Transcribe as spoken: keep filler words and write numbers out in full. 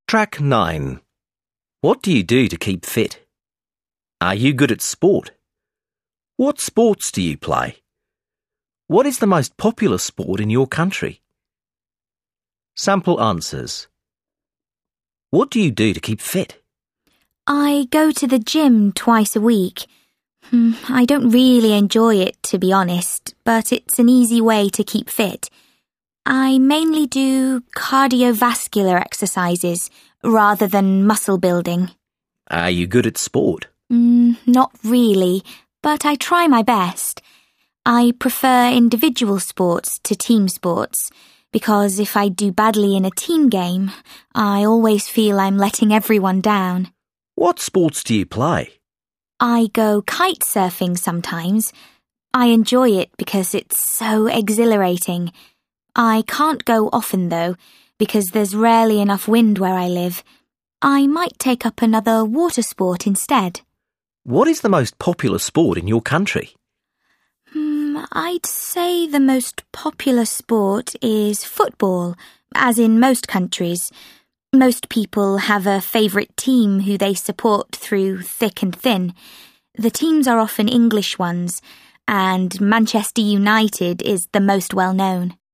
Track nine. What do you do to keep fit? Are you good at sport? What sports do you play? What is the most popular sport in your country? Sample answers. What do you do to keep fit? I go to the gym twice a week. Hmm, I don't really enjoy it, to be honest, but it's an easy way to keep fit. I mainly do cardiovascular exercises rather than muscle building. Are you good at sport? Mm, not really, but I try my best. I prefer individual sports to team sports because if I do badly in a team game, I always feel I'm letting everyone down. What sports do you play? I go kite surfing sometimes. I enjoy it because it's so exhilarating. I can't go often though, because there's rarely enough wind where I live. I might take up another water sport instead. What is the most popular sport in your country? Hmm, I'd say the most popular sport is football, as in most countries. Most people have a favourite team who they support through thick and thin. The teams are often English ones, and Manchester United is the most well-known.